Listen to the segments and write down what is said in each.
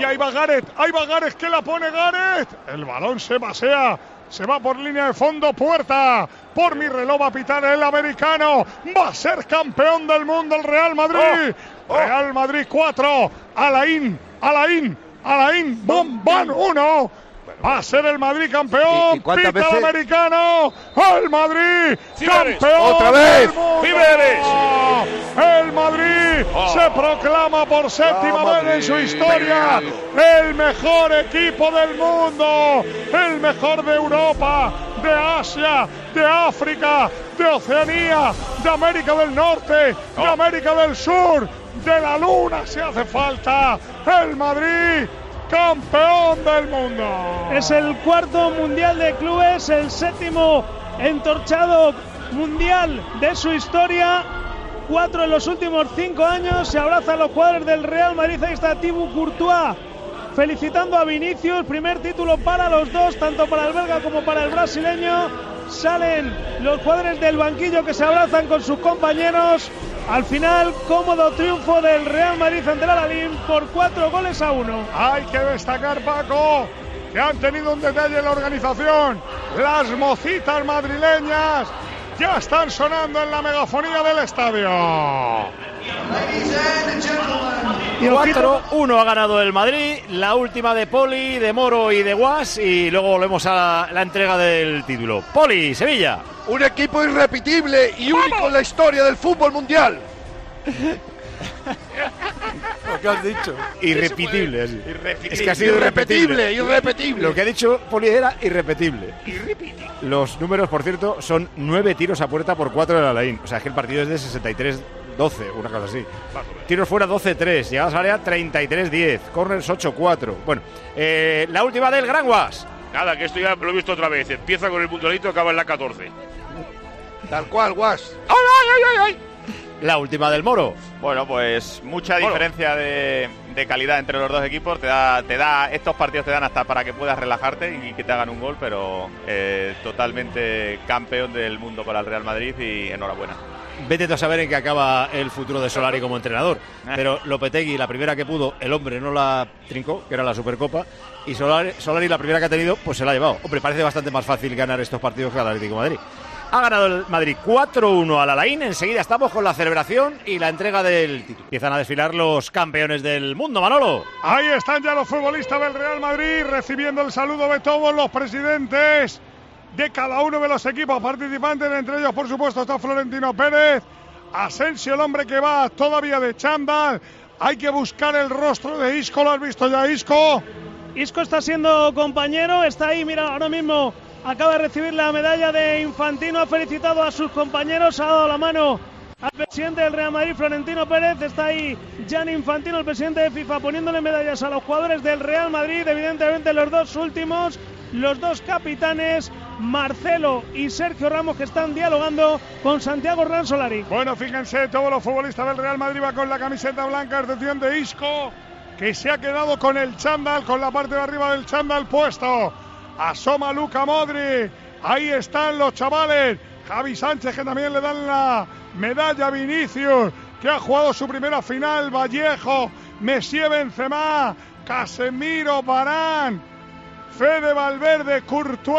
ahí va Gareth, que la pone Gareth. El balón se pasea, se va por línea de fondo, puerta. Por mi reloj va a pitar el americano. Va a ser campeón del mundo el Real Madrid. Real Madrid 4, Alain, Bombán 1. Va a ser el Madrid campeón. ¿Y cuántas pita veces? el americano. El Madrid Ciberes, campeón. otra vez. del mundo. Ciberes. El Madrid se proclama por séptima vez en su historia el mejor equipo del mundo, el mejor de Europa, de Asia, de África, de Oceanía, de América del Norte, de América del Sur, de la Luna si hace falta. El Madrid campeón del mundo. Es el cuarto mundial de clubes, el séptimo entorchado mundial de su historia. 4 en los últimos 5 años. Se abrazan los jugadores del Real Madrid. Ahí está Thibaut Courtois felicitando a Vinicius. Primer título para los dos, tanto para el belga como para el brasileño. Salen los jugadores del banquillo que se abrazan con sus compañeros. Al final, cómodo triunfo del Real Madrid ante el Al-Ahly por 4-1. Hay que destacar, Paco, que han tenido un detalle en la organización. Las mocitas madrileñas ya están sonando en la megafonía del estadio. 4-1 ha ganado el Madrid, la última de Poli, de Moro y de Guas, y luego volvemos a la entrega del título. Poli, Sevilla. Un equipo irrepetible y único en la historia del fútbol mundial. ¿Qué has dicho? Irrepetible. Es que ha sido irrepetible. Irrepetible. Lo que ha dicho Poli era irrepetible. Los números, por cierto, son 9 tiros a puerta por 4 del Al-Ahly. O sea, es que el partido es de 63-12, una cosa así. Tiros fuera 12-3, llegadas al área 33-10, corners 8-4. Bueno, la última del Gran Guas. Nada, que esto ya lo he visto otra vez. Empieza con el puntualito, acaba en la 14. Tal cual, Guas. ¡Ay! La última del Moro. Bueno, pues mucha diferencia de calidad entre los dos equipos. Te da estos partidos te dan hasta para que puedas relajarte y que te hagan un gol, pero totalmente campeón del mundo para el Real Madrid y enhorabuena. Vete tú a saber en qué acaba el futuro de Solari como entrenador. Pero Lopetegui, la primera que pudo, el hombre no la trincó, que era la Supercopa. Y Solari, la primera que ha tenido, pues se la ha llevado. Hombre, parece bastante más fácil ganar estos partidos que al Atlético de Madrid. Ha ganado el Madrid 4-1 al Al-Ahly. Enseguida estamos con la celebración y la entrega del título. Empiezan a desfilar los campeones del mundo, Manolo. Ahí están ya los futbolistas del Real Madrid recibiendo el saludo de todos los presidentes de cada uno de los equipos participantes. Entre ellos, por supuesto, está Florentino Pérez. Asensio, el hombre que va todavía de chándal. Hay que buscar el rostro de Isco. ¿Lo has visto ya, Isco? Isco está siendo compañero. Está ahí, mira, ahora mismo acaba de recibir la medalla de Infantino. Ha felicitado a sus compañeros. Ha dado la mano al presidente del Real Madrid, Florentino Pérez. Está ahí Gianni Infantino, el presidente de FIFA, poniéndole medallas a los jugadores del Real Madrid. Evidentemente los dos últimos, los dos capitanes, Marcelo y Sergio Ramos, que están dialogando con Santiago Hernán Solari. Bueno, fíjense, todos los futbolistas del Real Madrid van con la camiseta blanca, excepción de Isco, que se ha quedado con el chándal, con la parte de arriba del chándal puesto. Asoma Luka Modric. Ahí están los chavales. Javi Sánchez, que también le dan la medalla a Vinicius, que ha jugado su primera final. Vallejo, Messi, Benzema, Casemiro, Varane, Fede Valverde, Courtois.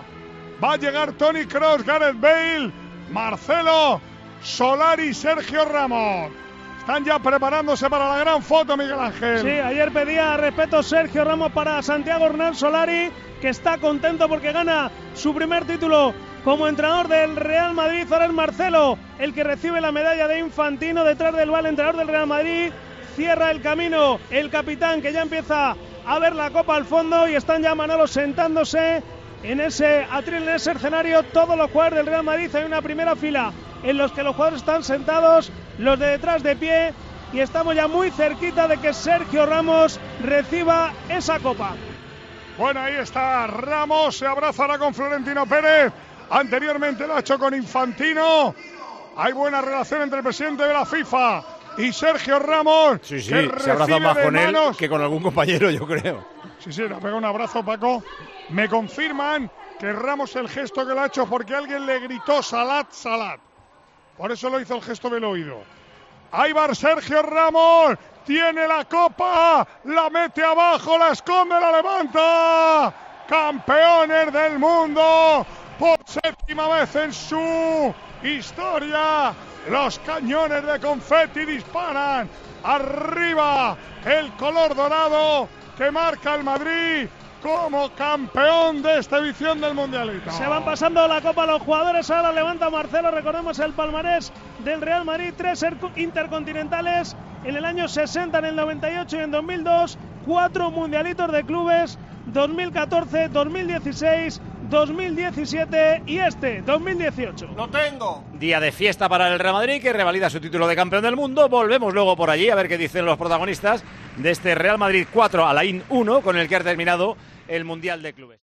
Va a llegar Toni Kroos, Gareth Bale, Marcelo, Solari, Sergio Ramos. Están ya preparándose para la gran foto, Miguel Ángel. Sí, ayer pedía respeto Sergio Ramos para Santiago Hernán Solari, que está contento porque gana su primer título como entrenador del Real Madrid. Ahora es Marcelo el que recibe la medalla de Infantino. Detrás del el entrenador del Real Madrid. Cierra el camino el capitán, que ya empieza a ver la copa al fondo, y están ya Manolo sentándose en ese atril, en ese escenario. Todos los jugadores del Real Madrid, hay una primera fila en los que los jugadores están sentados, los de detrás de pie, y estamos ya muy cerquita de que Sergio Ramos reciba esa copa. Bueno, ahí está Ramos, se abrazará con Florentino Pérez. Anteriormente lo ha hecho con Infantino. Hay buena relación entre el presidente de la FIFA y Sergio Ramos. Sí, se abraza más con él que con algún compañero, yo creo. Sí, le ha pegado un abrazo, Paco. Me confirman que Ramos, el gesto que lo ha hecho porque alguien le gritó Salat, Salat. Por eso lo hizo el gesto del oído. Ahí va Sergio Ramos. tiene la copa, la mete abajo, la esconde, la levanta. Campeones del mundo por 7ª vez en su historia. Los cañones de confeti disparan. Arriba el color dorado que marca el Madrid como campeón de esta edición del Mundialito. Se van pasando la copa los jugadores. Ahora levanta Marcelo. Recordemos el palmarés del Real Madrid. 3 intercontinentales en el año 60, en el 98 y en 2002. 4 mundialitos de clubes. 2014, 2016, 2017 y 2018. ¡Lo tengo! Día de fiesta para el Real Madrid, que revalida su título de campeón del mundo. Volvemos luego por allí a ver qué dicen los protagonistas de este Real Madrid 4 Alain 1, con el que ha terminado el Mundial de Clubes.